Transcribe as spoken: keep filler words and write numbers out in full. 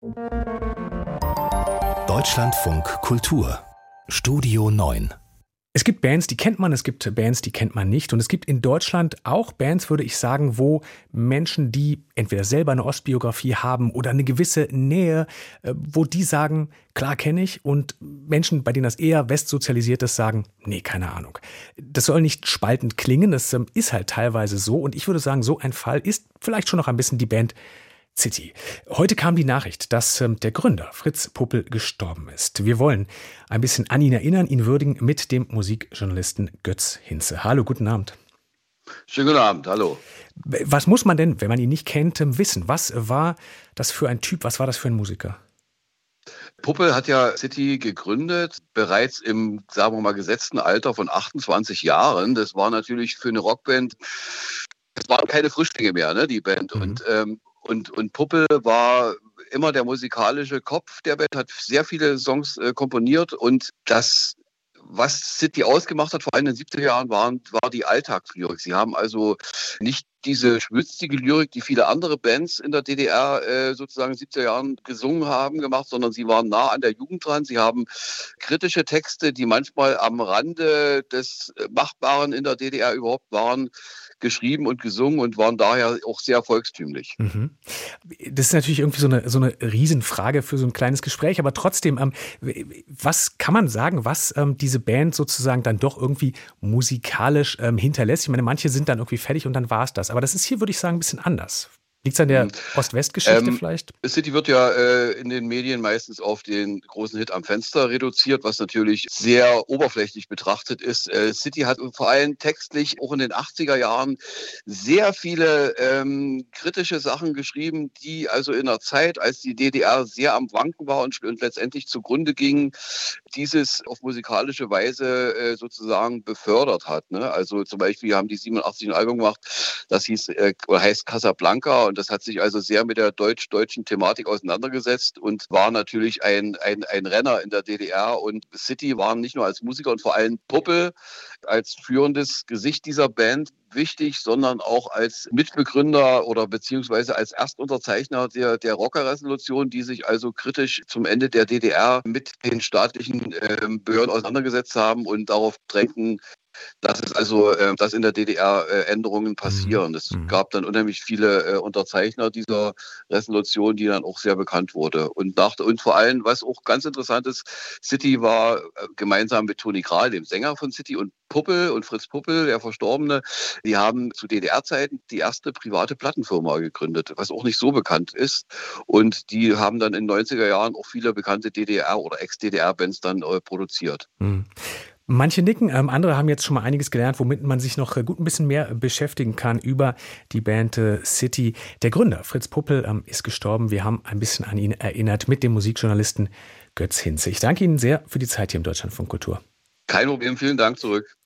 Deutschlandfunk Kultur Studio neun. Es gibt Bands, die kennt man, es gibt Bands, die kennt man nicht. Und es gibt in Deutschland auch Bands, würde ich sagen, wo Menschen, die entweder selber eine Ostbiografie haben oder eine gewisse Nähe, wo die sagen, klar kenne ich. Und Menschen, bei denen das eher westsozialisiert ist, sagen, nee, keine Ahnung. Das soll nicht spaltend klingen, das ist halt teilweise so. Und ich würde sagen, so ein Fall ist vielleicht schon noch ein bisschen die Band City. Heute kam die Nachricht, dass ähm, der Gründer Fritz Puppel gestorben ist. Wir wollen ein bisschen an ihn erinnern, ihn würdigen mit dem Musikjournalisten Götz Hinze. Hallo, guten Abend. Schönen guten Abend, hallo. Was muss man denn, wenn man ihn nicht kennt, wissen? Was war das für ein Typ, was war das für ein Musiker? Puppel hat ja City gegründet, bereits im, sagen wir mal, gesetzten Alter von achtundzwanzig Jahren. Das war natürlich für eine Rockband, das waren keine Frischlinge mehr, ne, die Band. Mhm. Und ähm, Und, und Puppel war immer der musikalische Kopf der Band, hat sehr viele Songs äh, komponiert. Und das, was City ausgemacht hat, vor allem in den siebziger Jahren, waren, war die Alltagslyrik. Sie haben also nicht diese schwülstige Lyrik, die viele andere Bands in der D D R äh, sozusagen in den siebziger Jahren gesungen haben, gemacht, sondern sie waren nah an der Jugend dran. Sie haben kritische Texte, die manchmal am Rande des Machbaren in der D D R überhaupt waren, geschrieben und gesungen und waren daher auch sehr volkstümlich. Mhm. Das ist natürlich irgendwie so eine, so eine Riesenfrage für so ein kleines Gespräch, aber trotzdem, ähm, was kann man sagen, was ähm, diese Band sozusagen dann doch irgendwie musikalisch ähm, hinterlässt? Ich meine, manche sind dann irgendwie fertig und dann war es das. Aber das ist hier, würde ich sagen, ein bisschen anders. Liegt es an der Ost-West-Geschichte ähm, vielleicht? City wird ja äh, in den Medien meistens auf den großen Hit am Fenster reduziert, was natürlich sehr oberflächlich betrachtet ist. Äh, City hat vor allem textlich auch in den achtziger Jahren sehr viele ähm, kritische Sachen geschrieben, die also in einer Zeit, als die D D R sehr am Wanken war und, und letztendlich zugrunde ging, dieses auf musikalische Weise äh, sozusagen befördert hat. Ne? Also zum Beispiel haben die siebenundachtzig ein Album gemacht, das hieß äh, oder heißt Casablanca. Und das hat sich also sehr mit der deutsch-deutschen Thematik auseinandergesetzt und war natürlich ein, ein, ein Renner in der D D R. Und City waren nicht nur als Musiker und vor allem Puppel als führendes Gesicht dieser Band wichtig, sondern auch als Mitbegründer oder beziehungsweise als Erstunterzeichner der, der Rocker-Resolution, die sich also kritisch zum Ende der D D R mit den staatlichen äh, Behörden auseinandergesetzt haben und darauf drängten, dass es also, äh, dass in der D D R äh, Änderungen passieren. Es mhm. gab dann unheimlich viele äh, Unterzeichner dieser Resolution, die dann auch sehr bekannt wurde. Und nach und vor allem, was auch ganz interessant ist, City war äh, gemeinsam mit Toni Kral, dem Sänger von City, und Puppel und Fritz Puppel, der Verstorbene, die haben zu D D R-Zeiten die erste private Plattenfirma gegründet, was auch nicht so bekannt ist. Und die haben dann in den neunziger Jahren auch viele bekannte D D R- oder Ex-D D R-Bands dann äh, produziert. Mhm. Manche nicken, ähm, andere haben jetzt schon mal einiges gelernt, womit man sich noch äh, gut ein bisschen mehr beschäftigen kann über die Band äh, City. Der Gründer, Fritz Puppel, ähm, ist gestorben. Wir haben ein bisschen an ihn erinnert mit dem Musikjournalisten Götz Hinze. Ich danke Ihnen sehr für die Zeit hier im Deutschlandfunk Kultur. Kein Problem, vielen Dank zurück.